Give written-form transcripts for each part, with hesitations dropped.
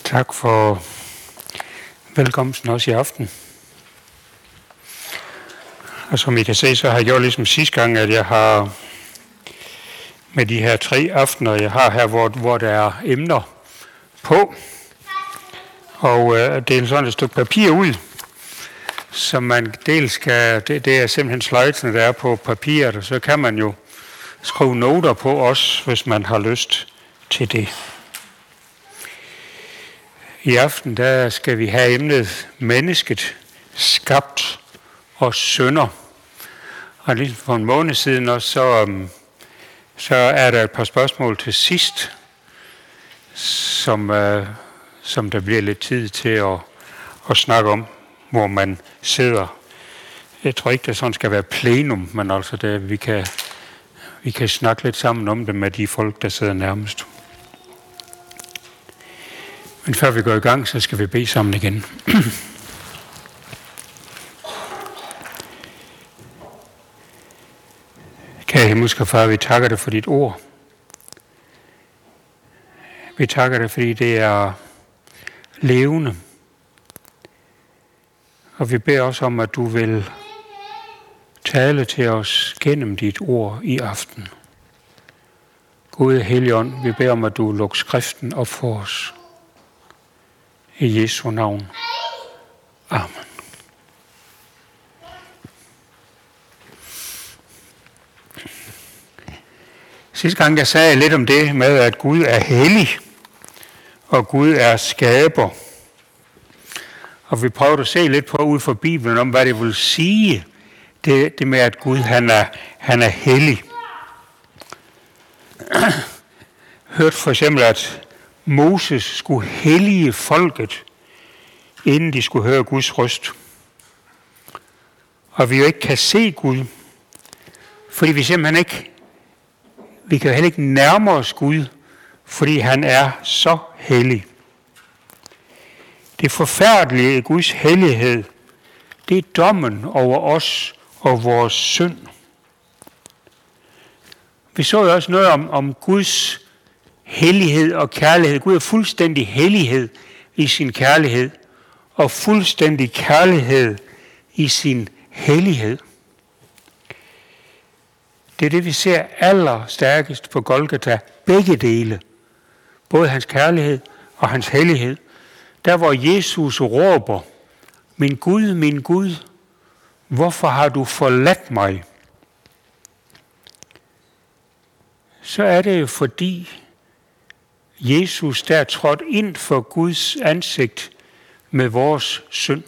Tak for velkomsten også i aften. Og som I kan se, så har jeg gjort ligesom sidste gang, at jeg har med de her 3 aftener, jeg har her, hvor der er emner på. Og det er sådan et stykke papir ud, som man dels skal, det er simpelthen slidesene, der er på papiret, og så kan man jo skrive noter på os, hvis man har lyst til det. I aften der skal vi have emnet mennesket, skabt og synder. Og lige for en måned siden også, så er der et par spørgsmål til sidst, som der bliver lidt tid til at snakke om, hvor man sidder. Jeg tror ikke, det sådan skal være plenum, men altså vi kan snakke lidt sammen om det med de folk, der sidder nærmest. Men før vi går i gang, så skal vi bede sammen igen. Kære himmelske Far, vi takker dig for dit ord. Vi takker dig, fordi det er levende. Og vi beder også om, at du vil tale til os gennem dit ord i aften. Gud Helligånd, vi beder om, at du lukker skriften op for os. I Jesu navn. Amen. Sidste gang jeg sagde lidt om det med, at Gud er hellig, og Gud er skaber. Og vi prøvede at se lidt på ud fra Bibelen om, hvad det vil sige, det med, at Gud han er hellig. Hørte for eksempel, at Moses skulle hellige folket, inden de skulle høre Guds røst. Og vi jo ikke kan se Gud, fordi vi simpelthen ikke, vi kan jo heller ikke nærme os Gud, fordi han er så hellig. Det forfærdelige i Guds hellighed, det er dommen over os og vores synd. Vi så jo også noget om Guds hellighed og kærlighed. Gud er fuldstændig hellighed i sin kærlighed, og fuldstændig kærlighed i sin hellighed. Det er det, vi ser allerstærkest på Golgata. Begge dele. Både hans kærlighed og hans hellighed. Der hvor Jesus råber, min Gud, hvorfor har du forladt mig? Så er det jo fordi Jesus der trådte ind for Guds ansigt med vores synd.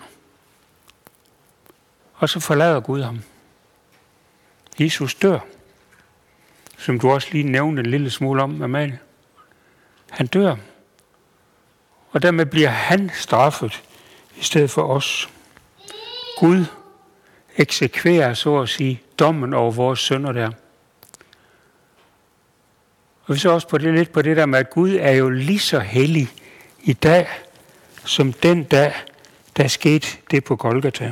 Og så forlader Gud ham. Jesus dør, som du også lige nævnte en lille smule om, Amalie. Han dør, og dermed bliver han straffet i stedet for os. Gud eksekverer, så at sige, dommen over vores synder der. Og vi så også lidt på det der med, at Gud er jo lige så hellig i dag, som den dag, der skete det på Golgata.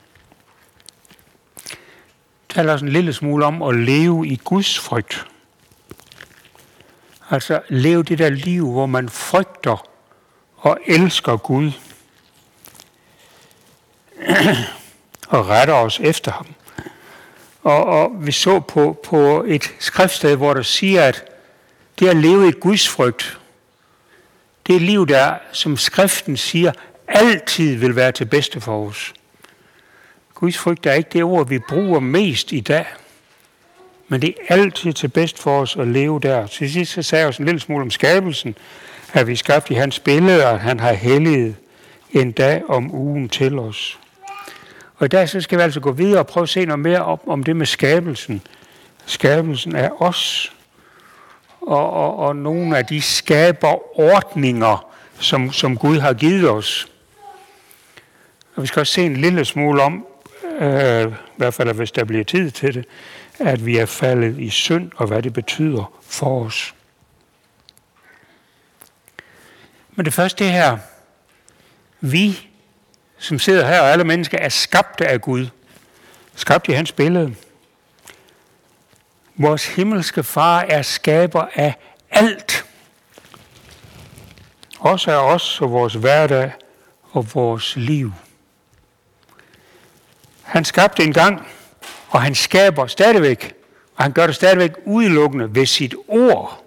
Det taler også en lille smule om at leve i Guds frygt. Altså leve det der liv, hvor man frygter og elsker Gud. Og retter os efter ham. Og vi så på et skriftsted, hvor der siger, at det at leve i Guds frygt, det er et liv, der, som skriften siger, altid vil være til bedste for os. Guds frygt er ikke det ord, vi bruger mest i dag, men det er altid til bedst for os at leve der. Til sidst så sagde jeg også en lille smule om skabelsen, at vi skabte i hans billede, og han har helliget en dag om ugen til os. Og i dag så skal vi altså gå videre og prøve at se noget mere om det med skabelsen. Skabelsen er os. Og nogle af de skaberordninger, som Gud har givet os. Og vi skal også se en lille smule om, i hvert fald hvis der bliver tid til det, at vi er faldet i synd, og hvad det betyder for os. Men det første det her, vi, som sidder her, og alle mennesker, er skabte af Gud. Skabt i hans billede. Vores himmelske far er skaber af alt. Også af os og vores hverdag og vores liv. Han skabte engang, og han skaber stadigvæk, og han gør det stadigvæk udelukkende ved sit ord.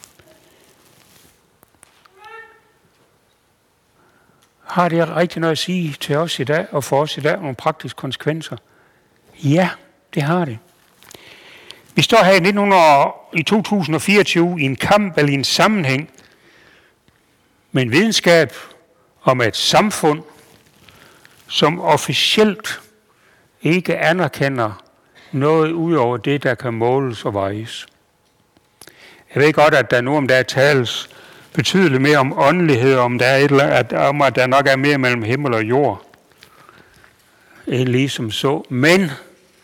Har det rigtig noget at sige til os i dag, og for os i dag, nogle praktiske konsekvenser? Ja, det har det. Vi står her i 2024 i en kamp eller i en sammenhæng med en videnskab om et samfund, som officielt ikke anerkender noget ud over det, der kan måles og vejes. Jeg ved godt, at der nu om der tales betydeligt mere om åndelighed, om at der nok er mere mellem himmel og jord, end ligesom så. Men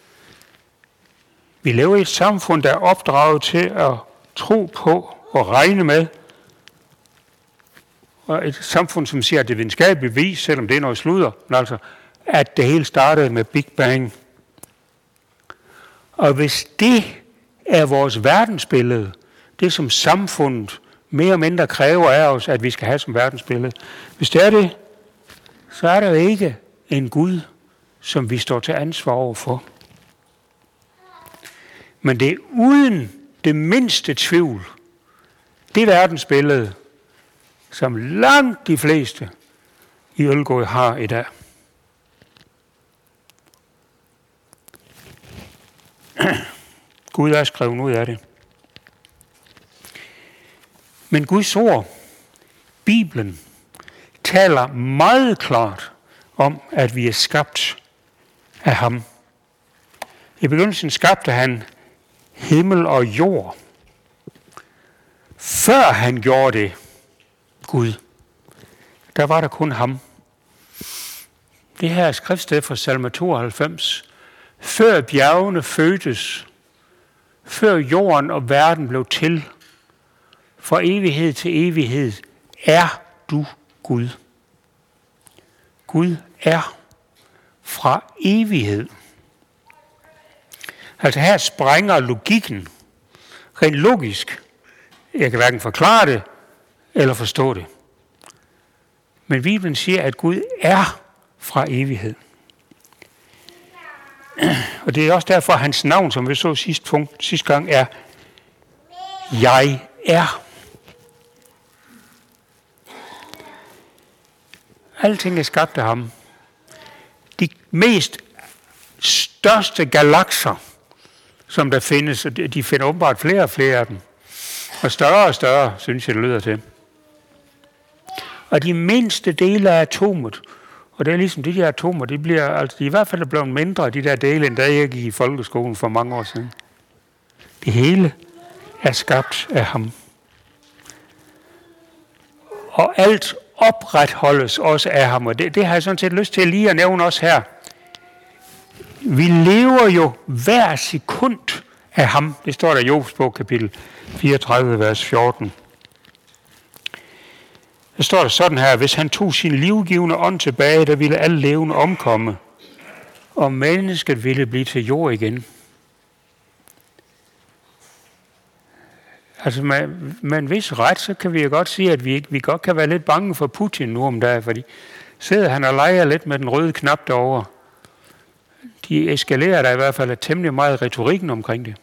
vi lever i et samfund, der er opdraget til at tro på og regne med, og et samfund, som siger, at det videnskabeligt bevis, selvom det er noget sludder, men altså, at det hele startede med Big Bang. Og hvis det er vores verdensbillede, det som samfundet mere og mindre kræver af os, at vi skal have som verdensbillede, hvis det er det, så er der jo ikke en Gud, som vi står til ansvar overfor. Men det er uden det mindste tvivl, det verdensbillede, som langt de fleste i Ølgod har i dag. Gud er skrevet ud af det. Men Guds ord, Bibelen, taler meget klart om, at vi er skabt af ham. I begyndelsen skabte han himmel og jord. Før han gjorde det, Gud, der var der kun ham. Det her er skriftsted fra Salme 92. Før bjergene fødtes, før jorden og verden blev til, fra evighed til evighed, er du Gud. Gud er fra evighed. Altså her sprænger logikken, rent logisk. Jeg kan hverken forklare det eller forstå det. Men Bibelen siger, at Gud er fra evighed. Og det er også derfor, at hans navn, som vi så sidste gang, er Jeg er. Alting er skabt af ham. De mest største galakser, som der findes, og de finder åbenbart flere og flere af dem. Og større, synes jeg, det lyder til. Og de mindste dele af atomet, og det er ligesom de der atomer, de bliver, altså de i hvert fald blevet mindre, de der dele, end da jeg gik i folkeskolen for mange år siden. Det hele er skabt af ham. Og alt opretholdes også af ham, og det har jeg sådan set lyst til lige at nævne også her. Vi lever jo hver sekund af ham. Det står der i Jobs bog, kapitel 34, vers 14. Der står der sådan her, hvis han tog sin livgivende ånd tilbage, der ville alle levende omkomme, og mennesket ville blive til jord igen. Altså med en vis ret, så kan vi jo godt sige, at vi godt kan være lidt bange for Putin nu om dagen, fordi sidder han og leger lidt med den røde knap derovre. De eskalerer der i hvert fald temmelig meget retorikken omkring det.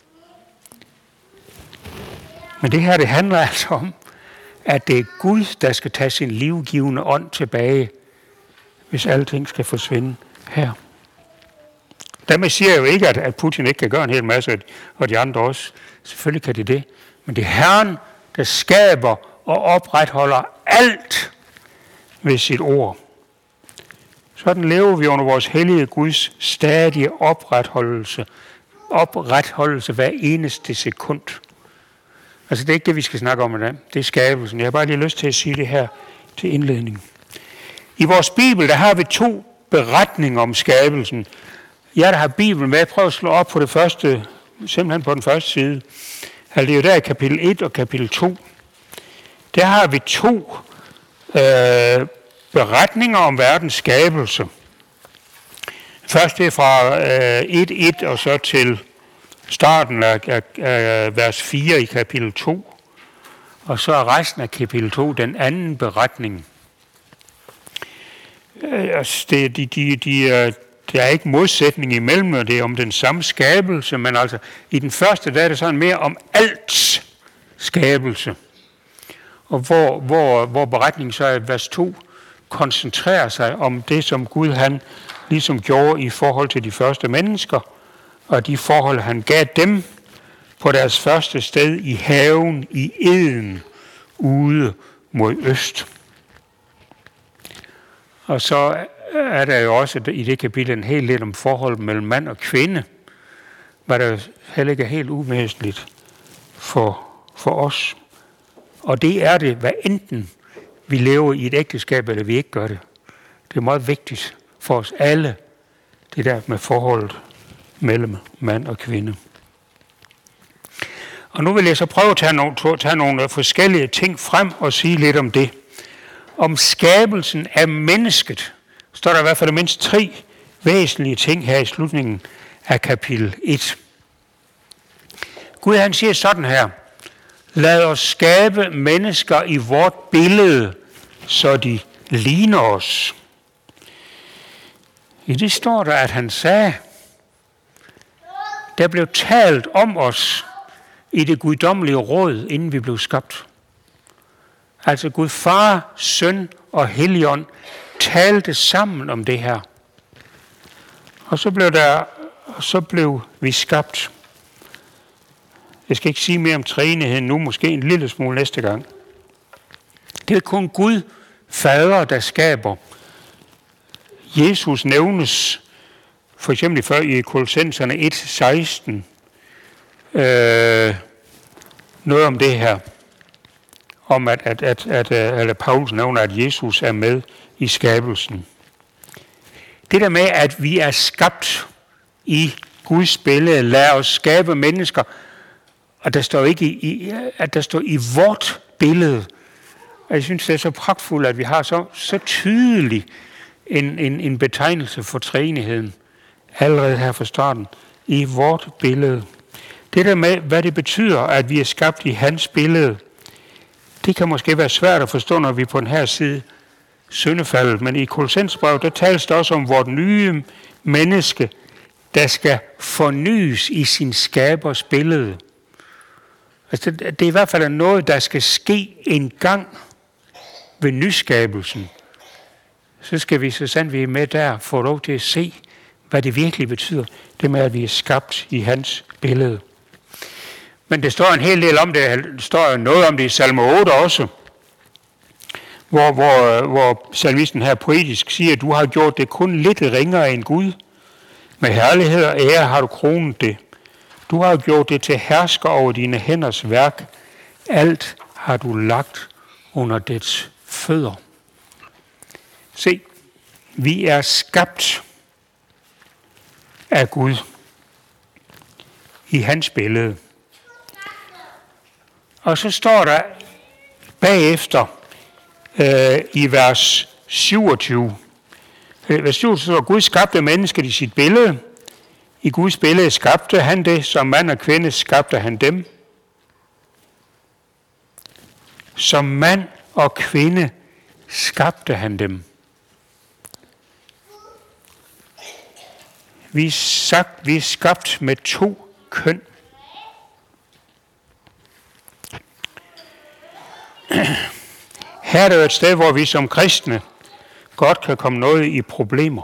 Men det her, det handler altså om, at det er Gud, der skal tage sin livgivende ånd tilbage, hvis alting skal forsvinde her. Dermed siger jeg jo ikke, at Putin ikke kan gøre en hel masse, og de andre også. Selvfølgelig kan det det. Men det er Herren, der skaber og opretholder alt ved sit ord. Sådan lever vi under vores hellige Guds stadige opretholdelse hver eneste sekund. Altså det er ikke det, vi skal snakke om i dag. Det er skabelsen. Jeg har bare lige lyst til at sige det her til indledning. I vores Bibel, der har vi 2 beretninger om skabelsen. Jeg der har Bibelen med, prøv at slå op på det første, simpelthen på den første side. Altså det er jo der i kapitel 1 og kapitel 2. Der har vi 2 beretninger om verdens skabelse. Først er fra 1.1 og så til starten af vers 4 i kapitel 2. Og så er resten af kapitel 2 den anden beretning. Der er ikke modsætning imellem, og det er om den samme skabelse, men altså i den første, der er det sådan mere om alt skabelse. Og hvor beretningen så i vers 2 koncentrerer sig om det, som Gud han ligesom gjorde i forhold til de første mennesker, og de forhold, han gav dem på deres første sted i haven i Eden ude mod øst. Og så er der jo også i det kapitel en helt lidt om forholdet mellem mand og kvinde, hvad der heller ikke er helt uvæsentligt for os. Og det er det, hvad enten vi lever i et ægteskab, eller vi ikke gør det. Det er meget vigtigt for os alle, det der med forholdet mellem mand og kvinde. Og nu vil jeg så prøve at tage nogle forskellige ting frem og sige lidt om det. Om skabelsen af mennesket står der i hvert fald mindst 3 væsentlige ting her i slutningen af kapitel 1. Gud han siger sådan her: lad os skabe mennesker i vort billede, så de ligner os. I det står der, at han sagde, der blev talt om os i det guddommelige råd, inden vi blev skabt. Altså Gud Far, Søn og Helligånd talte sammen om det her. Og så blev vi skabt. Jeg skal ikke sige mere om treenigheden nu, måske en lille smule næste gang. Det er kun Gud, Fader, der skaber. Jesus nævnes for eksempel i Kolossenserne 1:16 noget om det her. Om at Paulus nævner, at Jesus er med i skabelsen. Det der med, at vi er skabt i Guds billede, lad os skabe mennesker, og der står ikke at der står i vort billede. Og jeg synes, det er så pragtfuldt, at vi har så tydelig en betegnelse for treenigheden allerede her fra starten. I vort billede. Det der med, hvad det betyder, at vi er skabt i hans billede, det kan måske være svært at forstå, når vi er på den her side syndefaldet. Men i Kolossensbrevet, der tales der også om vort nye menneske, der skal fornyes i sin skabers billede. Altså, det er i hvert fald noget, der skal ske en gang ved nyskabelsen. Så skal vi, så sandt vi er med der, få lov til at se, hvad det virkelig betyder. Det med, at vi er skabt i hans billede. Men det står en hel del om det. Der står noget om det i salme 8 også. Hvor salmisten her poetisk siger, at du har gjort det kun lidt ringere end Gud. Med herlighed og ære har du kronet det. Du har gjort det til hersker over dine hænders værk. Alt har du lagt under dets fødder. Se, vi er skabt af Gud i hans billede. Og så står der bagefter i vers 27. Vers 27 står, Gud skabte mennesket i sit billede. I Guds billede skabte han det, som mand og kvinde skabte han dem. Som mand og kvinde skabte han dem. Vi er skabt med 2 køn. Her er det et sted, hvor vi som kristne godt kan komme noget i problemer.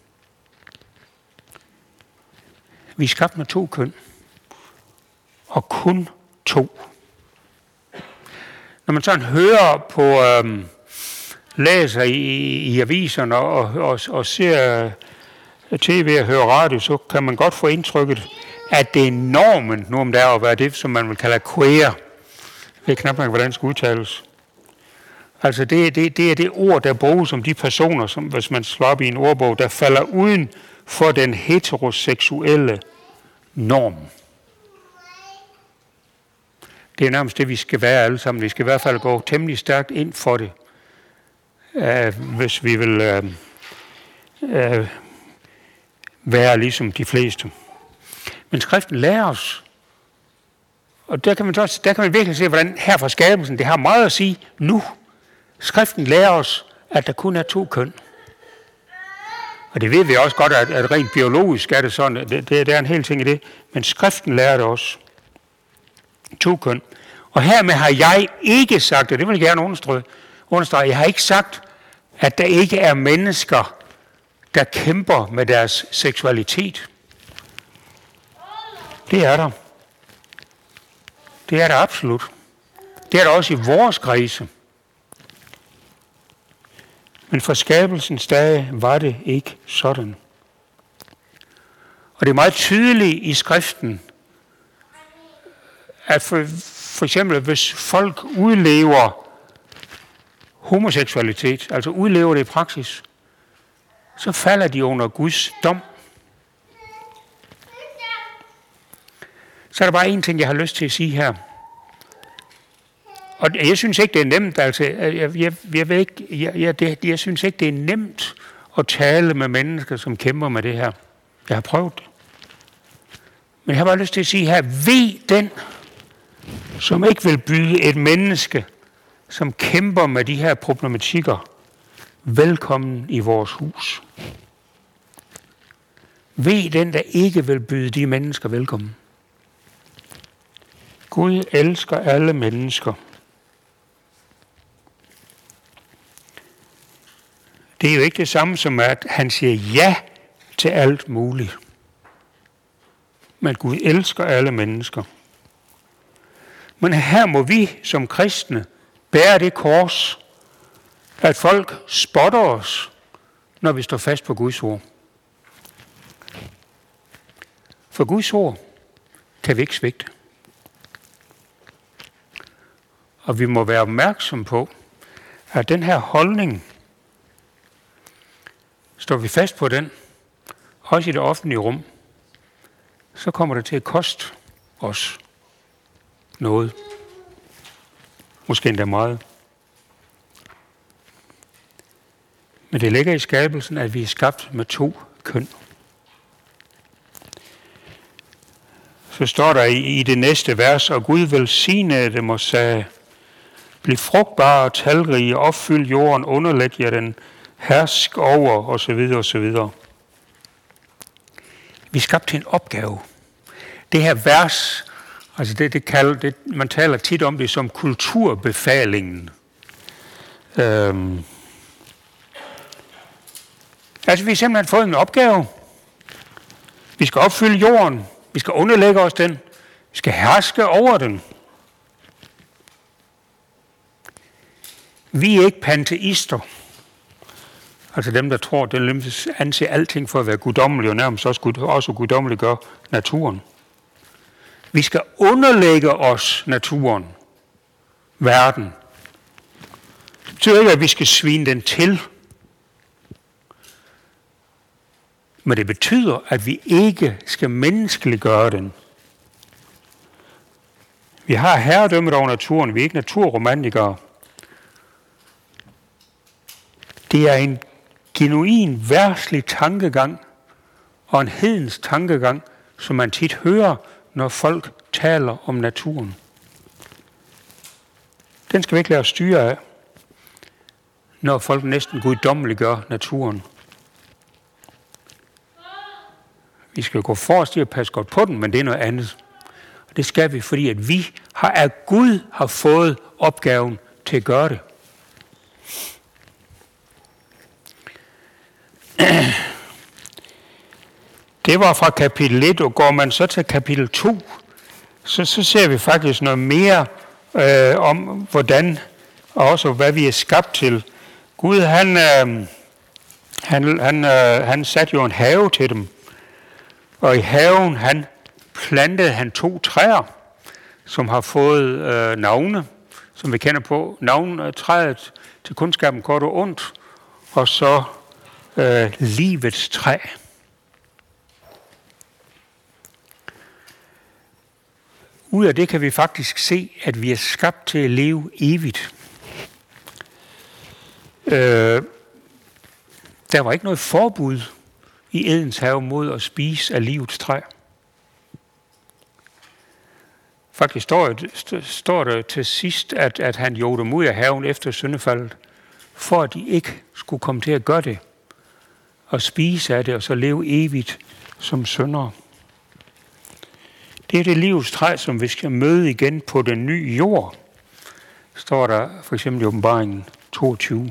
Vi er skabt med 2 køn. Og kun 2. Når man sådan hører på, læser i aviserne og ser tv og hører radio, så kan man godt få indtrykket, at det er normen nu om der at være det, som man vil kalde queer. Det er knap nok, hvordan det skal udtales. Altså det er det ord, der bruges om de personer, som hvis man slår op i en ordbog, der falder uden for den heteroseksuelle norm. Det er nærmest det, vi skal være alle sammen. Vi skal i hvert fald gå temmelig stærkt ind for det, hvis vi vil være ligesom de fleste. Men skriften lærer os Og der kan man virkelig se, hvordan her fra skabelsen, det har meget at sige nu. Skriften lærer os, at der kun er 2 køn. Og det ved vi også godt, at rent biologisk er det sådan. Det er en hel ting i det. Men skriften lærer det også. 2 køn. Og hermed har jeg ikke sagt, og det vil jeg gerne understrege, jeg har ikke sagt, at der ikke er mennesker, der kæmper med deres seksualitet. Det er der. Det er der absolut. Det er der også i vores kredse. Men for skabelsens dage var det ikke sådan. Og det er meget tydeligt i skriften, at for eksempel hvis folk udlever homoseksualitet, altså udlever det i praksis, så falder de under Guds dom. Så er der bare en ting, jeg har lyst til at sige her. Og jeg synes ikke, det er nemt. Altså, jeg synes ikke, det er nemt at tale med mennesker, som kæmper med det her. Jeg har prøvet det. Men jeg har bare lyst til at sige her, ved den, som ikke vil byde et menneske, som kæmper med de her problematikker, velkommen i vores hus. Ved den, der ikke vil byde de mennesker velkommen. Gud elsker alle mennesker. Det er jo ikke det samme som, at han siger ja til alt muligt. Men Gud elsker alle mennesker. Men her må vi som kristne bære det kors, at folk spotter os, når vi står fast på Guds ord. For Guds ord kan vi ikke svigte. Og vi må være opmærksom på, at den her holdning, står vi fast på den, også i det offentlige rum, så kommer det til at koste os noget. Måske endda meget. Men det ligger i skabelsen, at vi er skabt med 2 køn. Så står der i det næste vers, og Gud velsignede dem og sagde, bliv frugtbare og talrige, opfyld jorden, underlæg jer den, hersk over, osv. osv. Vi er skabt til en opgave. Det her vers, altså man taler tit om det som kulturbefalingen. Altså vi har simpelthen fået en opgave. Vi skal opfylde jorden. Vi skal underlægge os den. Vi skal herske over den. Vi er ikke panteister. Altså dem, der tror, den anser alting for at være guddommelig, og nærmest også guddommelig gør naturen. Vi skal underlægge os naturen, verden. Det betyder ikke, at vi skal svine den til. Men det betyder, at vi ikke skal menneskeliggøre den. Vi har herredømmet over naturen, vi er ikke naturromantikere. Det er en genuin verdslig tankegang og en hedens tankegang, som man tit hører, når folk taler om naturen. Den skal vi ikke lade os styre af, når folk næsten guddommeliggør naturen. Vi skal gå forrest i at passe godt på den, men det er noget andet. Og det skal vi, fordi at vi af Gud har fået opgaven til at gøre det. Det var fra kapitel 1, og går man så til kapitel 2, så ser vi faktisk noget mere om, hvordan, og også hvad vi er skabt til. Gud, han satte jo en have til dem, og i haven, plantede han 2 træer, som har fået navne, som vi kender på. Navnet træet til kundskaben godt og ondt, og så livets træ. Ud af det kan vi faktisk se, at vi er skabt til at leve evigt. Der var ikke noget forbud i Edens have mod at spise af livets træ. Faktisk står der til sidst, at han jog dem ud af haven efter syndefaldet, for at de ikke skulle komme til at gøre det, og spise af det, og så leve evigt som syndere. Det er det livets træ, som vi skal møde igen på den nye jord, står der for eksempel i Åbenbaringen 22.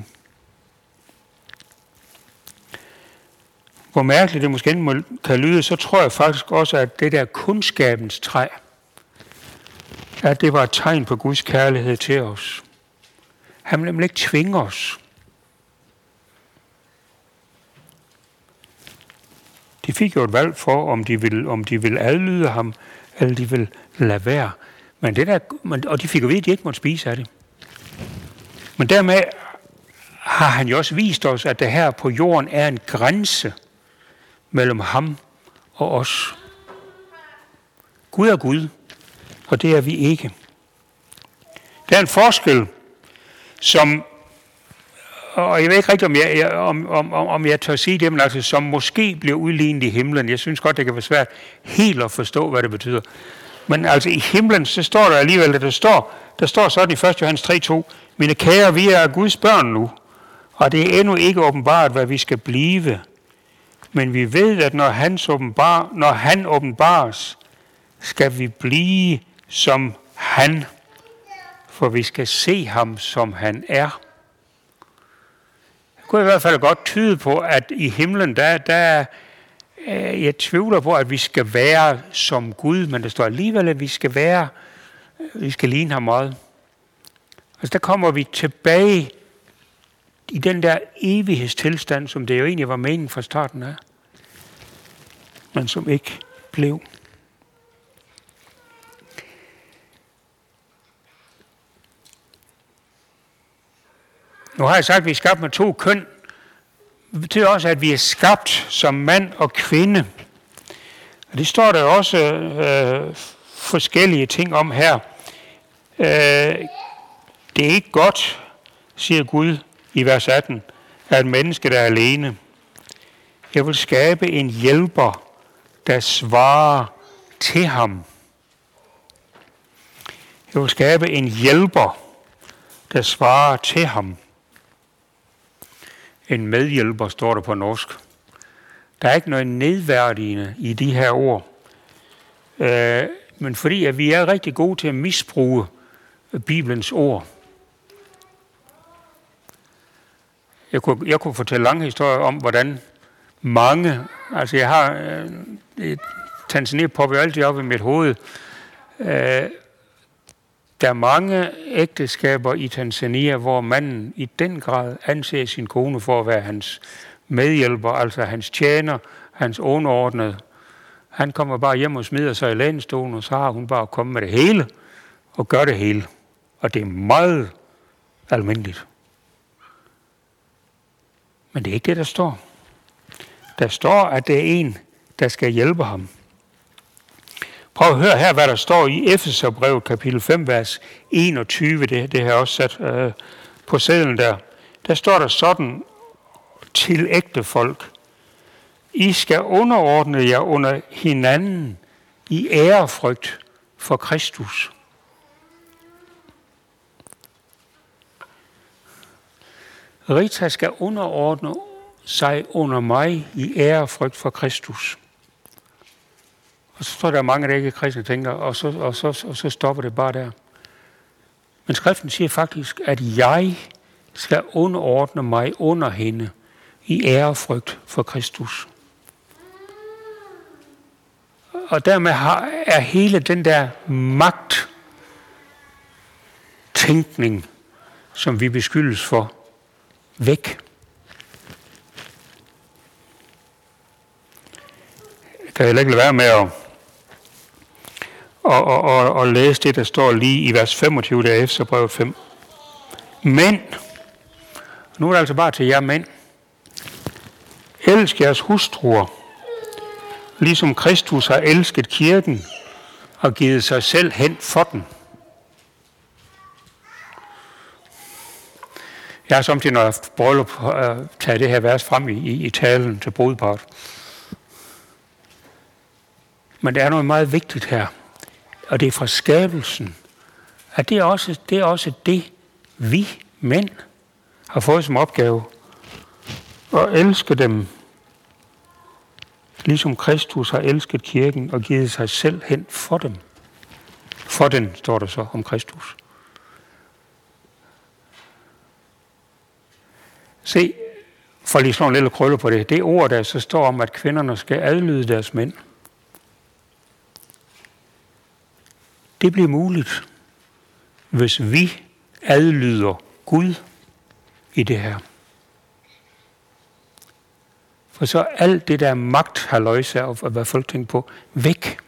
Hvor mærkeligt det måske kan lyde, så tror jeg faktisk også, at det der kundskabens træ, at det var et tegn på Guds kærlighed til os. Han vil nemlig ikke tvinge os. De fik jo et valg for, om de ville adlyde ham, eller de ville lade være. Og de fik jo ved, at de ikke måtte spise af det. Men dermed har han jo også vist os, at der her på jorden er en grænse mellem ham og os. Gud er Gud, og det er vi ikke. Der er en forskel, som, og jeg ved ikke rigtig, om jeg tør sige det, men altså, som måske bliver udlignet i himlen. Jeg synes godt, det kan være svært helt at forstå, hvad det betyder. Men altså i himlen, så står der alligevel, at der står sådan i 1. Johannes 3:2, mine kære, vi er Guds børn nu, og det er endnu ikke åbenbart, hvad vi skal blive. Men vi ved, at når han åbenbares, skal vi blive som han, for vi skal se ham, som han er. Det kunne i hvert fald godt tyde på, at i himlen, jeg tvivler på, at vi skal være som Gud, men der står alligevel, at vi skal ligne ham meget. Altså der kommer vi tilbage i den der evighedstilstand, som det jo egentlig var meningen fra starten af, men som ikke blev. Nu har jeg sagt, at vi er skabt med 2 køn. Det betyder også, at vi er skabt som mand og kvinde. Og det står der også forskellige ting om her. Det er ikke godt, siger Gud i vers 18, at et menneske, der er alene. Jeg vil skabe en hjælper, der svarer til ham. Jeg vil skabe en hjælper, der svarer til ham. En medhjælper, står der på norsk. Der er ikke noget nedværdigende i de her ord. Men fordi at vi er rigtig gode til at misbruge Bibelens ord. Jeg kunne fortælle lange historier om, hvordan mange, altså jeg har Tanzania popper altid op i mit hoved. Der er mange ægteskaber i Tanzania, hvor manden i den grad anser sin kone for at være hans medhjælper, altså hans tjener, hans underordnede. Han kommer bare hjem og smider sig i lænestolen, og så har hun bare kommet med det hele og gør det hele. Og det er meget almindeligt. Men det er ikke det, der står. Der står, at det er en, der skal hjælpe ham. Prøv at høre her, hvad der står i Efeserbrevet kapitel 5, vers 21. Det har jeg også sat på sedlen der. Der står der sådan til ægte folk. I skal underordne jer under hinanden i ærefrygt for Kristus. Rita skal underordne sig under mig i ærefrygt for Kristus. Og så står der mange, der ikke er kristne, tænker, og så stopper det bare der. Men skriften siger faktisk, at jeg skal underordne mig under hende i ærefrygt for Kristus. Og dermed er hele den der magttænkning, som vi beskyldes for, væk. Jeg kan heller ikke lade være med at læse det, der står lige i vers 25 der Efeserbrevet 5. Men, nu er det altså bare til jer mænd, elsk jeres hustruer, ligesom Kristus har elsket kirken og givet sig selv hen for den. Jeg har samtidig, når jeg har bryllup, taget det her vers frem i talen til brudepart. Men der er noget meget vigtigt her. og det er fra skabelsen, at det er også det, vi mænd har fået som opgave. At elske dem, ligesom Kristus har elsket kirken og givet sig selv hen for dem. For den står der så om Kristus. Se, for lige slå en lille krølle på det. Det ord, der så står om, at kvinderne skal adlyde deres mænd. Det bliver muligt, hvis vi adlyder Gud i det her. For så er alt det der magt har løjse af, hvad folk tænker på, væk.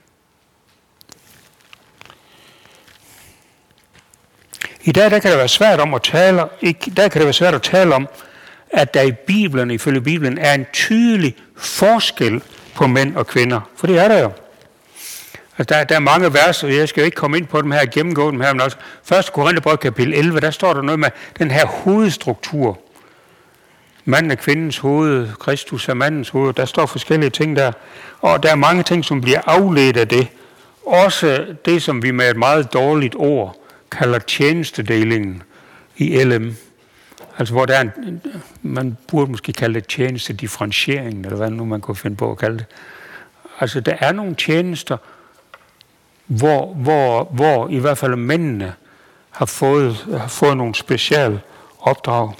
I dag der kan det være svært at tale om, at der i Bibelen, ifølge Bibelen, er en tydelig forskel på mænd og kvinder. For det er der jo. Altså, der er mange vers, og jeg skal jo ikke komme ind på dem her, gennemgå dem her, men også 1. Korintherbrev kapitel 11, der står der noget med den her hovedstruktur. Manden er kvindens hoved, Kristus er mandens hoved, der står forskellige ting der. Og der er mange ting, som bliver afledt af det. Også det, som vi med et meget dårligt ord kalder tjenestedelingen i LM. Altså hvor der er man burde måske kalde det tjenestedifferentiering, eller hvad nu man kunne finde på at kalde det. Altså der er nogle tjenester, hvor i hvert fald mændene har fået nogle specielle opdrag.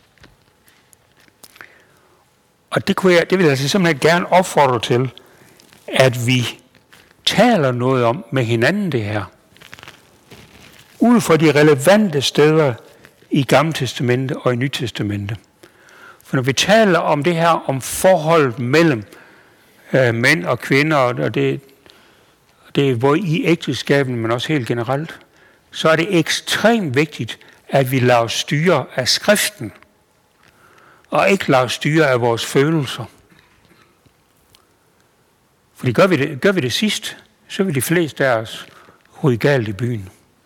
Og det vil jeg altså simpelthen gerne opfordre til, at vi taler noget om med hinanden det her. Ud fra de relevante steder i Gamle Testamente og i Nye Testamente. For når vi taler om det her, om forholdet mellem mænd og kvinder, og det er både i ægteskaben, men også helt generelt, så er det ekstremt vigtigt, at vi lader styre af skriften, og ikke lader styre af vores følelser. Fordi gør vi det sidst, så vil de fleste af os ryge galt i byen.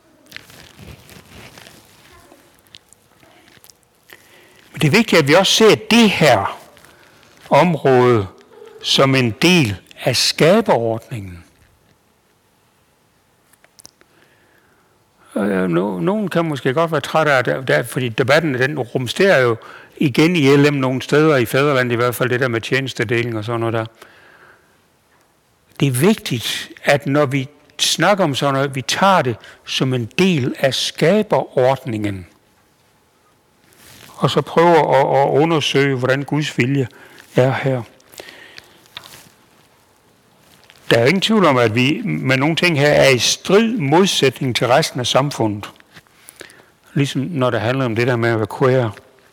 Men det er vigtigt, at vi også ser det her område som en del af skaberordningen. Nogen kan måske godt være træt af det, fordi debatten den rumsterer jo igen i LM nogle steder, i Fædreland i hvert fald, det der med tjenestedeling og sådan noget der. Det er vigtigt, at når vi snakker om sådan noget, vi tager det som en del af skaberordningen. Og så prøver at undersøge, hvordan Guds vilje er her. Der er ingen tvivl om, at vi med nogle ting her er i strid modsætning til resten af samfundet. Ligesom når det handler om det der med at være queer.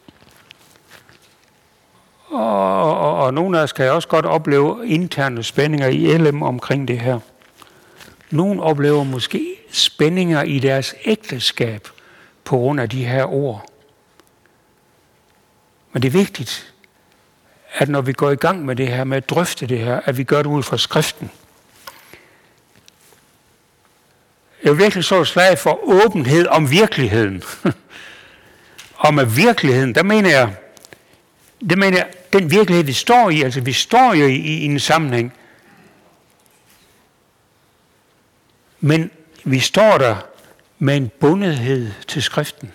Og nogle af os kan også godt opleve interne spændinger i LM omkring det her. Nogle oplever måske spændinger i deres ægteskab på grund af de her ord. Men det er vigtigt, at når vi går i gang med det her, med at drøfte det her, at vi gør det ud fra skriften. Jeg vil virkelig så et slag for åbenhed om virkeligheden. Og med virkeligheden, der mener jeg, den virkelighed, vi står i, altså vi står jo i en sammenhæng. Men vi står der med en bundethed til skriften.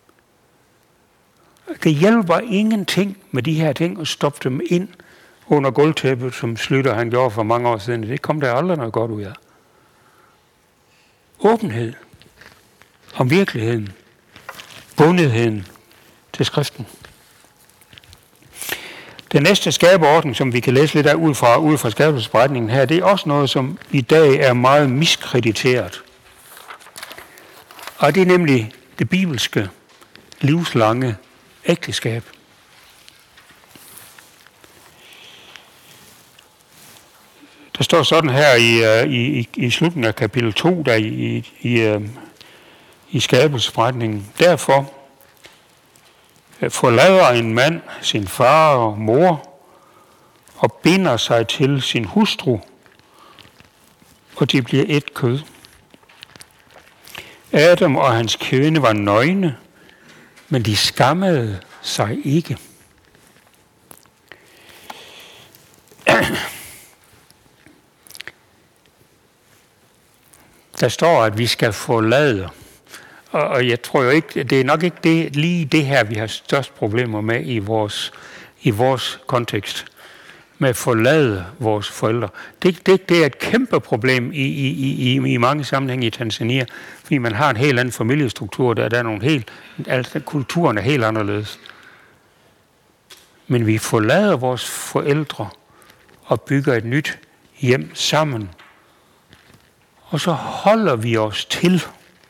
Det hjælper ingenting med de her ting at stoppe dem ind under gulvtæppet, som Slytter han gjorde for mange år siden. Det kom der aldrig noget godt ud af. Åbenhed om virkeligheden. Bundetheden til skriften. Den næste skaberordning, som vi kan læse lidt af ud fra skabelsesberetningen her, det er også noget, som i dag er meget miskrediteret. Og det er nemlig det bibelske livslange ægteskab. Der står sådan her i slutningen af kapitel 2, der i skabelsesberetningen. Derfor forlader en mand sin far og mor og binder sig til sin hustru, og de bliver et kød. Adam og hans kvinde var nøgne, men de skammede sig ikke. Der står, at vi skal forlade. Og jeg tror jo ikke, det er nok ikke lige det her, vi har størst problemer med i vores kontekst. Med at forlade vores forældre. Det er et kæmpe problem i mange sammenhænge i Tanzania, fordi man har en helt anden familiestruktur, der er nogle kulturen er helt anderledes. Men vi forlader vores forældre og bygger et nyt hjem sammen. Og så holder vi os til,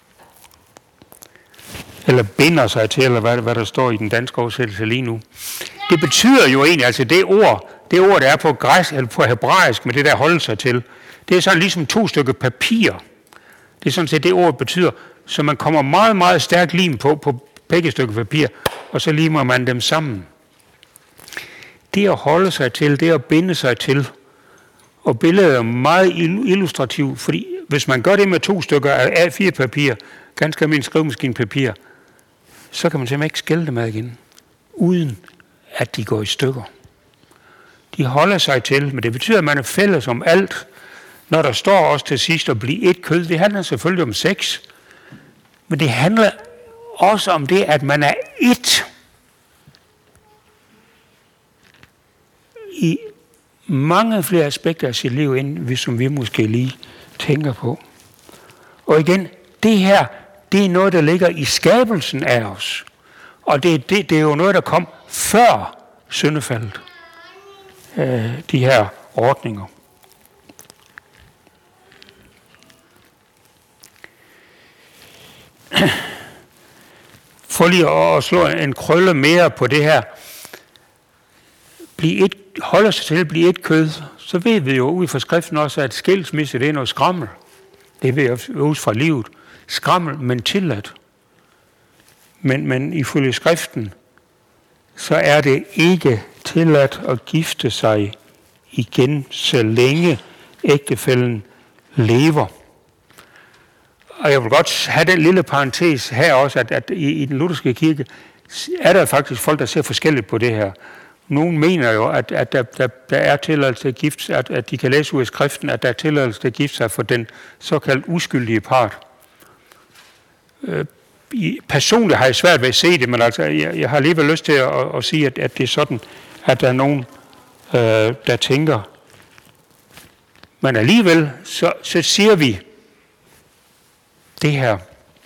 eller binder sig til, eller hvad der står i den danske oversættelse lige nu. Det betyder jo egentlig, altså det ord, der er på græsk eller på hebraisk med det der holde sig til, det er sådan ligesom 2 stykker papir. Det er sådan set det ord betyder, så man kommer meget, meget stærkt lim på begge stykker papir, og så limer man dem sammen. Det at holde sig til, det at binde sig til, og billedet er meget illustrativt, fordi hvis man gør det med 2 stykker af A4-papir, ganske almindelig skrivemaskinepapir, så kan man simpelthen ikke skille dem ad igen, uden at de går i stykker. De holder sig til, men det betyder, at man er fælles om alt. Når der står også til sidst at blive et kød, det handler selvfølgelig om sex, men det handler også om det, at man er ét i mange flere aspekter af sit liv, end som vi måske lige tænker på. Og igen, det her, det er noget, der ligger i skabelsen af os. Og det er jo noget, der kom før syndefaldet. De her ordninger. For lige at slå en krølle mere på det her, holder sig til at blive et kød, så ved vi jo ud fra skriften også, at skilsmisse det er noget skrammel. Det ved jeg ud fra livet. Skrammel, men tilladt. Men ifølge skriften, så er det ikke tilladt at gifte sig igen, så længe ægtefællen lever. Og jeg vil godt have den lille parentes her også, at i den lutherske kirke er der faktisk folk, der ser forskelligt på det her. Nogle mener jo, at der er tilladelse til at gifte sig, at de kan læse ud af skriften, at der er tilladelse til at gifte sig for den såkaldt uskyldige part. Personligt har jeg svært ved at se det, men altså, jeg har alligevel lyst til at sige, at det er sådan, at der er nogen, der tænker. Men alligevel, så siger vi det her.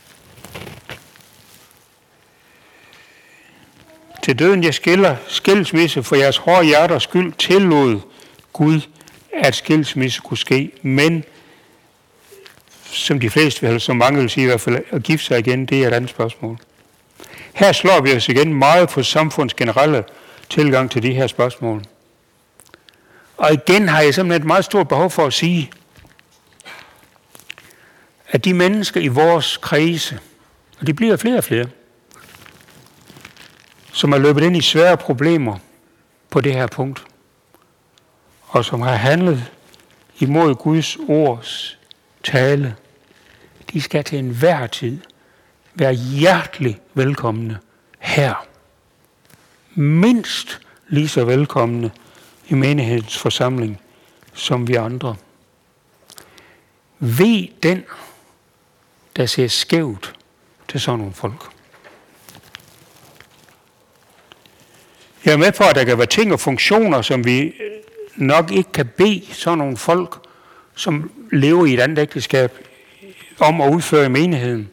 Til døden jeg skilsmisse for jeres hårde hjerters skyld tillod Gud, at skilsmisse kunne ske, men som de fleste, eller som mange vil sige i hvert fald, at gifte sig igen, det er et andet spørgsmål. Her slår vi os igen meget på samfunds generelle tilgang til de her spørgsmål. Og igen har jeg simpelthen et meget stort behov for at sige, at de mennesker i vores kredse, og de bliver flere og flere, som er løbet ind i svære problemer på det her punkt, og som har handlet imod Guds ords tale, de skal til enhver tid være hjertelig velkomne her. Mindst lige så velkomne i menighedens forsamling som vi andre. Ved den, der ser skævt til sådan nogle folk. Jeg er med på, at der kan være ting og funktioner, som vi nok ikke kan bede sådan nogle folk, som lever i et andet ægteskab, om at udføre i menigheden.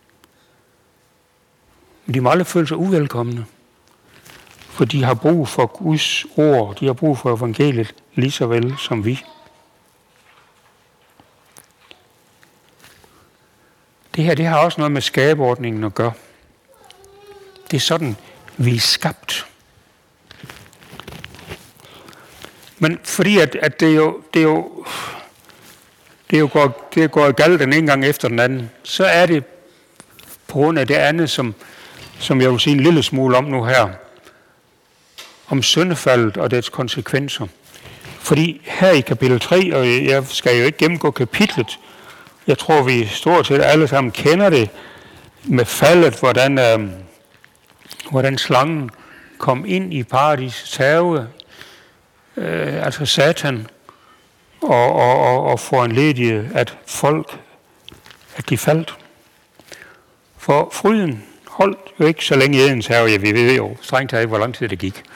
Men de må aldrig føle sig uvelkomne, for de har brug for Guds ord, de har brug for evangeliet lige så vel som vi. Det her, det har også noget med skabeordningen at gøre. Det er sådan, vi er skabt. Men fordi at det går galt den ene gang efter den anden, så er det på grund af det andet, som jeg vil sige en lille smule om nu her, om syndefaldet og dets konsekvenser. Fordi her i kapitel 3, og jeg skal jo ikke gennemgå kapitlet, jeg tror vi stort set alle sammen kender det med faldet, hvordan slangen kom ind i paradisets have, altså Satan, og foranledigede, at folk at de faldt. For fryden holdt jo ikke så længe i Edens have, vi ved jo strengt taget, hvor lang tid det gik.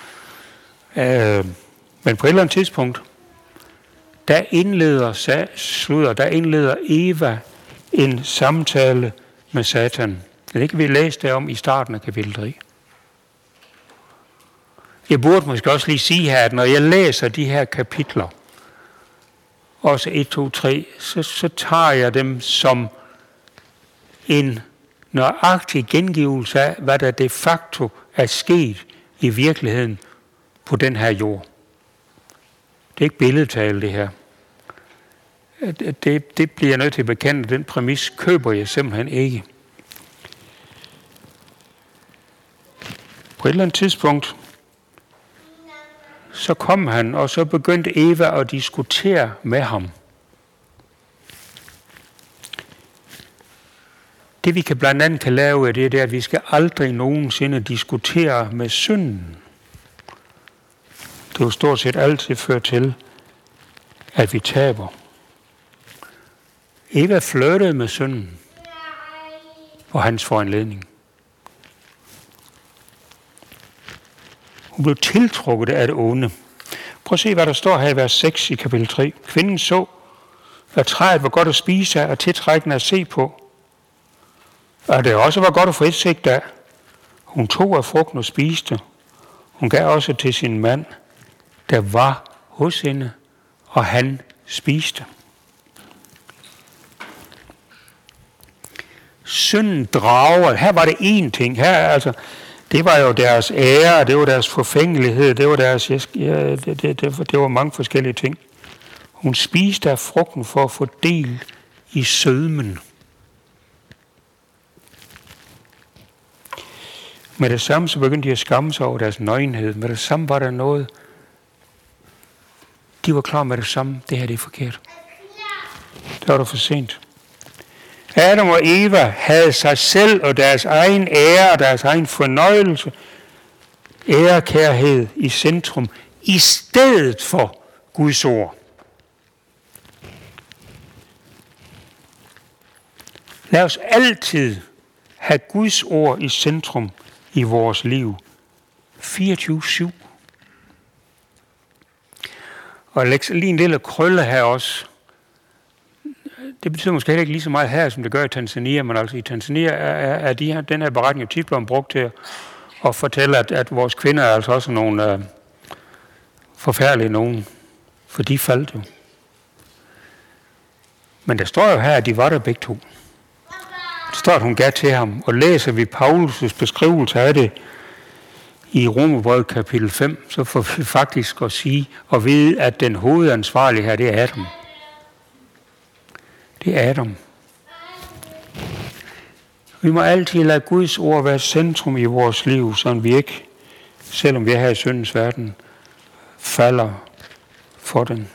Men på et eller andet tidspunkt, der indleder Eva en samtale med Satan. Det kan vi læse derom i starten af kapitel 3. Jeg burde måske også lige sige her, at når jeg læser de her kapitler, også 1, 2, 3, så tager jeg dem som en nøjagtig gengivelse af, hvad der de facto er sket i virkeligheden på den her jord. Det er ikke billedtale, det her. Det bliver jeg nødt til at bekende. Den præmis køber jeg simpelthen ikke. På et eller andet tidspunkt, så kom han, og så begyndte Eva at diskutere med ham. Det vi blandt andet kan lave, det er, at vi skal aldrig nogensinde diskutere med synden. Det er jo stort set altid ført til, at vi taber. Eva flirtede med synden på hans foranledning. Hun blev tiltrukket af det onde. Prøv at se, hvad der står her i vers 6 i kapitel 3. Kvinden så, at træet var godt at spise af og tiltrækkende at se på. Og det også var godt at få udsigt af. Hun tog af frugten og spiste. Hun gav også til sin mand, der var hos hende, og han spiste. Synden drager. Her var det én ting. Her altså, det var jo deres ære, det var deres forfængelighed, det var deres, det var mange forskellige ting. Hun spiste af frugten for at få del i sødmen. Med det samme så begyndte de at skamme sig over deres nøgenhed. Med det samme var der noget. De var klar med det samme. Det her det er forkert. Det var der for sent. Adam og Eva havde sig selv og deres egen ære og deres egen fornøjelse, ærekærhed i centrum, i stedet for Guds ord. Lad os altid have Guds ord i centrum i vores liv. 24/7. Og læg lige en lille krølle her også. Det betyder måske heller ikke lige så meget her, som det gør i Tanzania, men altså i Tanzania er den her beretning jo tit blevet brugt til at fortælle, at vores kvinder er altså også nogle forfærdelige nogen, for de faldt jo. Men der står jo her, at de var der begge to. Der står, at hun gav til ham, og læser vi Paulus' beskrivelse af det i Romerbrevet kapitel 5, så får vi faktisk at sige og vide, at den hovedansvarlige her, det er Adam. Det er Adam. Vi må altid lade Guds ord være centrum i vores liv, så vi ikke, selvom vi er her i syndens verden, falder for den.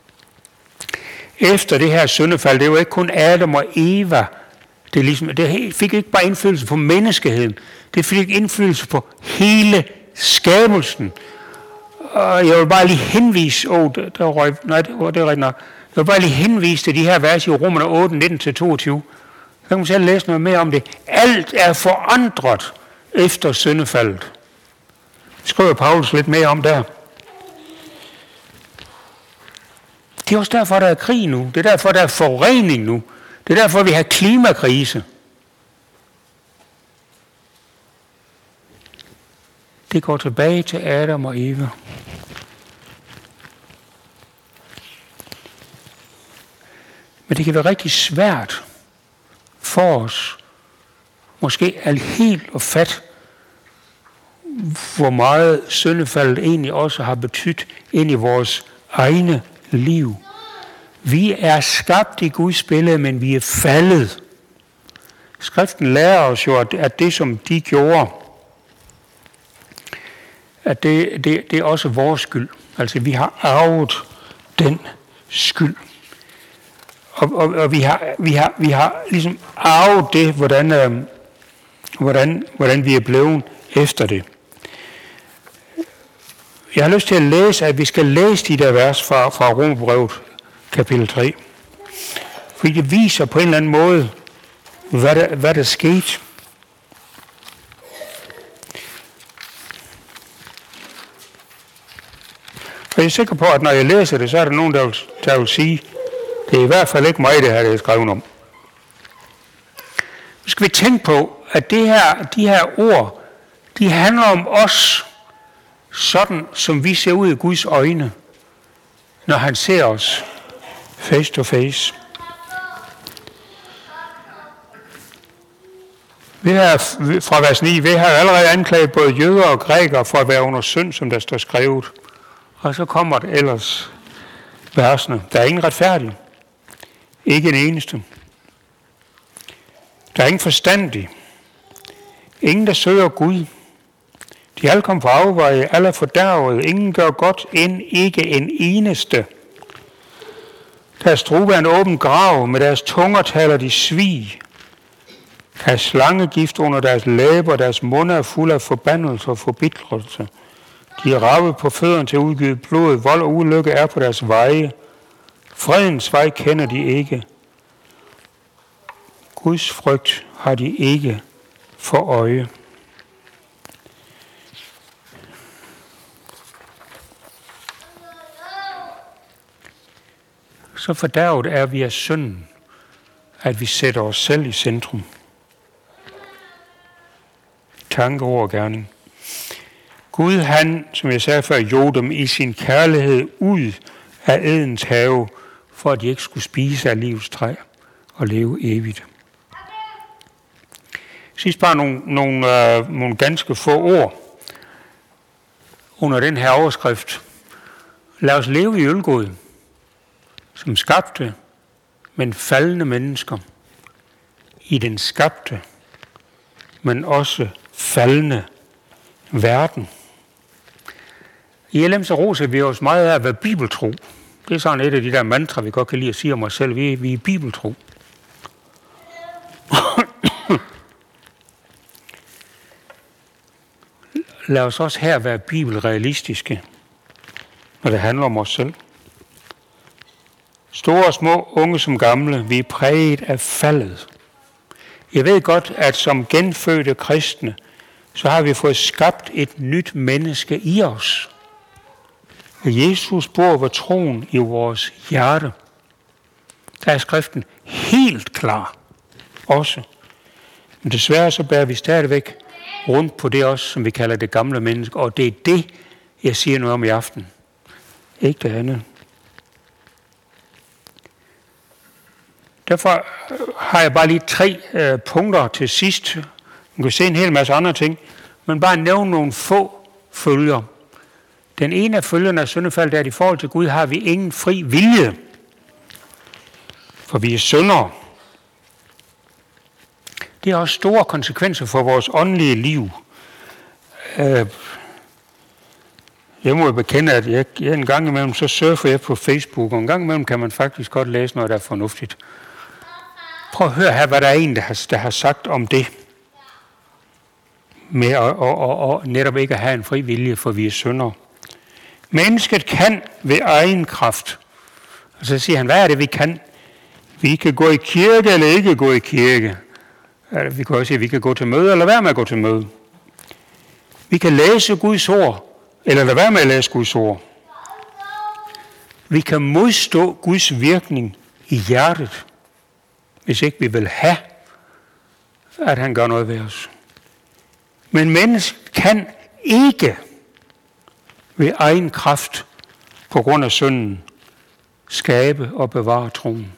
Efter det her syndefald, det er jo ikke kun Adam og Eva. Det fik ikke bare indflydelse på menneskeheden. Det fik indflydelse på hele skabelsen. Og jeg vil bare lige henvise... det er rigtigt nok. Jeg vil bare lige henvise til de her vers i Romerne 8, 19-22. Så kan man selv læse noget mere om det. Alt er forandret efter syndefaldet. Det skriver Paulus lidt mere om der. Det er også derfor, der er krig nu. Det er derfor, der er forurening nu. Det er derfor, vi har klimakrise. Det går tilbage til Adam og Eva. Men det kan være rigtig svært for os, måske helt at fatte, hvor meget syndefaldet egentlig også har betydet ind i vores egne liv. Vi er skabt i Guds billede, men vi er faldet. Skriften lærer os jo, at det som de gjorde, at det er også vores skyld. Altså vi har arvet den skyld. Og vi har ligesom arvet det, hvordan vi er blevet efter det. Jeg har lyst til at læse, at vi skal læse de der vers fra Romerbrevet kapitel 3. Fordi det viser på en eller anden måde hvad der skete. Og jeg er sikker på, at når jeg læser det, så er der nogen, der vil sige, det er i hvert fald ikke mig, det her, det er skrevet om. Nu skal vi tænke på, at de her ord, de handler om os, sådan som vi ser ud i Guds øjne, når han ser os face to face. Vi har, fra vers 9, vi har allerede anklaget både jøder og grækere for at være under synd, som der står skrevet. Og så kommer det ellers versene. Der er ingen retfærdig. Ikke en eneste. Der er ingen forstandig. Ingen, der søger Gud. De alle kom fra afveje, alle er fordærvede. Ingen gør godt, end ikke en eneste. Deres strube er en åben grav, med deres tunger taler de svig. Deres slangegift under deres læber, deres munde er fuld af forbandelse og forbitrelse. De er ravet på fødderne til at udgive blod. Vold og ulykke er på deres veje. Fredens vej kender de ikke. Guds frygt har de ikke for øje. Så fordærvet er vi af synden, at vi sætter os selv i centrum. Tanke, ord og gerning. Gud, han, som jeg sagde før, jog dem i sin kærlighed ud af Edens have, for at de ikke skulle spise af livets træ og leve evigt. Sidst bare nogle ganske få ord under den her overskrift. Lad os leve i ølgod, som skabte, men faldende mennesker i den skabte, men også faldende verden. I LM så roser vi os meget af at være bibeltro. Det er sådan et af de der mantra, vi godt kan lide at sige om os selv. Vi er bibeltro. Lad os også her være bibelrealistiske, når det handler om os selv. Store og små, unge som gamle, vi er præget af faldet. Jeg ved godt, at som genfødte kristne, så har vi fået skabt et nyt menneske i os. Jesus bor ved troen i vores hjerte. Der er skriften helt klar også. Men desværre så bærer vi stadigvæk rundt på det også, som vi kalder det gamle menneske. Og det er det, jeg siger noget om i aften. Ikke det andet. Derfor har jeg bare lige 3 punkter til sidst. Man kan se en hel masse andre ting, men bare nævne nogle få følger. Den ene af følgerne af syndefaldet er, at i forhold til Gud har vi ingen fri vilje, for vi er syndere. Det har også store konsekvenser for vores åndelige liv. Jeg må jo bekende, at jeg en gang imellem så surfer jeg på Facebook, og en gang imellem kan man faktisk godt læse noget, der er fornuftigt. Prøv at høre her, hvad der er en, der har sagt om det. Med at netop ikke at have en fri vilje, for vi er syndere. Mennesket kan ved egen kraft. Og så siger han, hvad er det, vi kan? Vi kan gå i kirke eller ikke gå i kirke. Vi kan også sige, at vi kan gå til møde eller være med at gå til møde. Vi kan læse Guds ord, eller lade være med at læse Guds ord. Vi kan modstå Guds virkning i hjertet, hvis ikke vi vil have, at han gør noget ved os. Men mennesket kan ikke ved egen kraft på grund af synden skabe og bevare troen.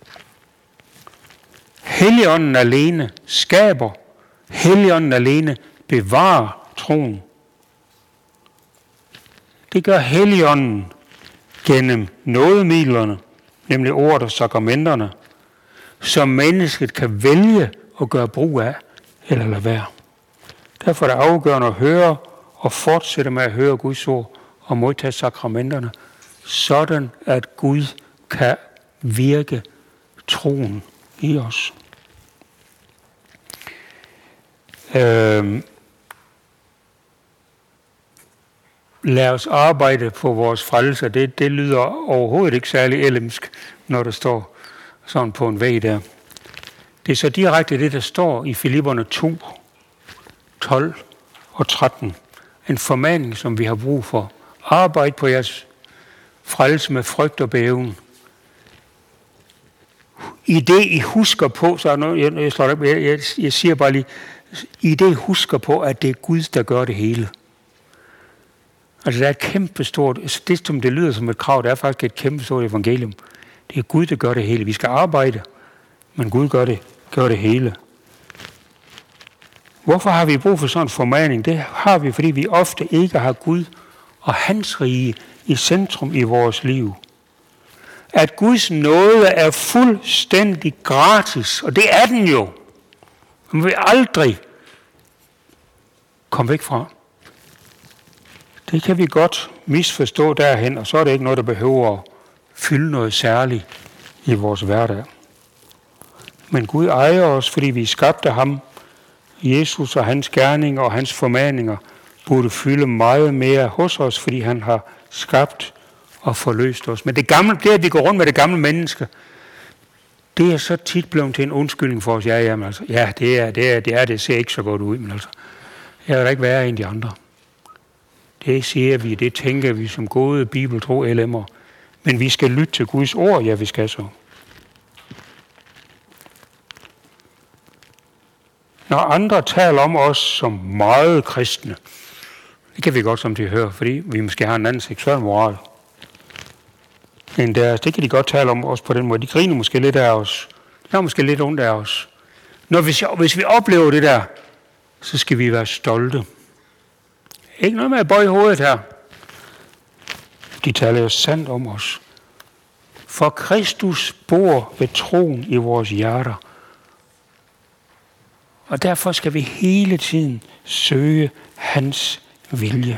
Helligånden alene skaber, Helligånden alene bevarer troen. Det gør Helligånden gennem nådemidlerne, nemlig ordet og sakramenterne, som mennesket kan vælge at gøre brug af eller lade være. Derfor er det afgørende at høre og fortsætte med at høre Guds ord og modtage sakramenterne, sådan at Gud kan virke troen i os. Lad os arbejde på vores frelse. Det lyder overhovedet ikke særlig ellemsk, når der står sådan på en væg der. Det er så direkte det, der står i Filipperne 2, 12 og 13. En formaning, som vi har brug for. Arbejd på jeres frelse med frygt og bæven. I det, I husker på, så er noget, jeg siger bare lige, i det, I husker på, at det er Gud, der gør det hele. Altså, der er et kæmpestort, det som det lyder som et krav, det er faktisk et kæmpestort evangelium. Det er Gud, der gør det hele. Vi skal arbejde, men Gud gør det hele. Hvorfor har vi brug for sådan en formaning? Det har vi, fordi vi ofte ikke har Gud og hans rige i centrum i vores liv. At Guds nåde er fuldstændig gratis, og det er den jo. Man vil aldrig komme væk fra. Det kan vi godt misforstå derhen, og så er det ikke noget, der behøver at fylde noget særligt i vores hverdag. Men Gud ejer os, fordi vi skabte ham. Jesus og hans gerninger og hans formaninger burde fylde meget mere hos os, fordi han har skabt og forløst os. Men det, at vi går rundt med det gamle menneske, det er så tit blevet til en undskyldning for os. Det ser ikke så godt ud, men altså, jeg vil da ikke være en af de andre. Det siger vi, det tænker vi som gode bibeltro LM'er. Men vi skal lytte til Guds ord, ja, vi skal så. Når andre taler om os som meget kristne, det kan vi godt samtidig høre, fordi vi måske har en anden seksuel moral end deres. Det kan de godt tale om os på den måde. De griner måske lidt af os. De har måske lidt ondt af os. Hvis vi oplever det der, så skal vi være stolte. Ikke noget med at bøje hovedet her. De taler jo sandt om os. For Kristus bor ved troen i vores hjerter. Og derfor skal vi hele tiden søge hans vilje.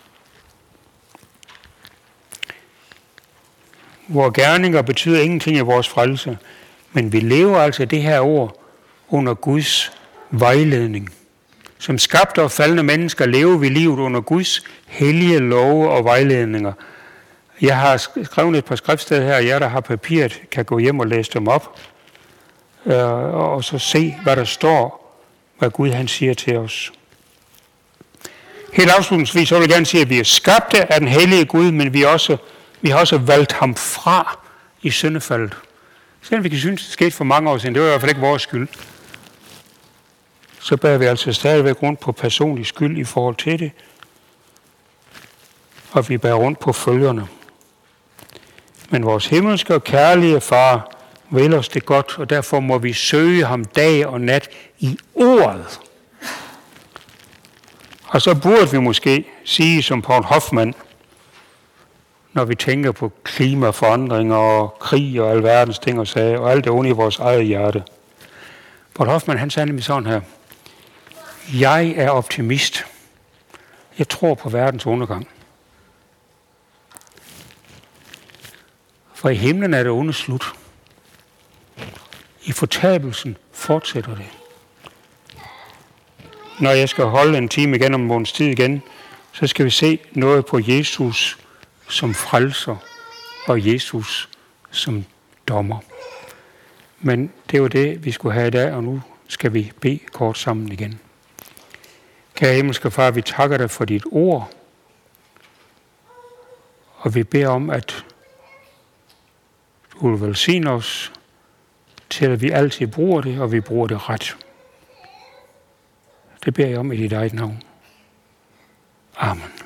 Vores gerninger betyder ingenting i vores frelse, men vi lever altså det her ord under Guds vejledning. Som skabte og faldende mennesker lever vi livet under Guds hellige love og vejledninger. Jeg har skrevet et par skriftsteder her, og jer, der har papiret, kan gå hjem og læse dem op, og så se, hvad der står, hvad Gud han siger til os. Helt afslutningsvis så vil jeg gerne sige, at vi er skabte af den hellige Gud, men vi har også valgt ham fra i syndefaldet. Selvom vi kan synes, det skete for mange år siden, det var i hvert fald ikke vores skyld. Så bærer vi altså stadigvæk rundt på personlig skyld i forhold til det. Og vi bærer rundt på følgerne. Men vores himmelske og kærlige far vil os det godt, og derfor må vi søge ham dag og nat i ordet. Og så burde vi måske sige som Paul Hoffmann, når vi tænker på klimaforandringer og krig og alverdens ting og sager, og alt det onde i vores eget hjerte. Paul Hoffmann, han sagde nemlig sådan her: jeg er optimist. Jeg tror på verdens undergang. For i himlen er det onde slut. I fortabelsen fortsætter det. Når jeg skal holde en time igen om en måneds tid igen, så skal vi se noget på Jesus som frelser og Jesus som dommer. Men det var det, vi skulle have i dag, og nu skal vi bede kort sammen igen. Kære himmelske far, vi takker dig for dit ord, og vi beder om, at du vil velsigne os til, at vi altid bruger det, og vi bruger det ret. Det beder jeg om i dit eget navn. Amen.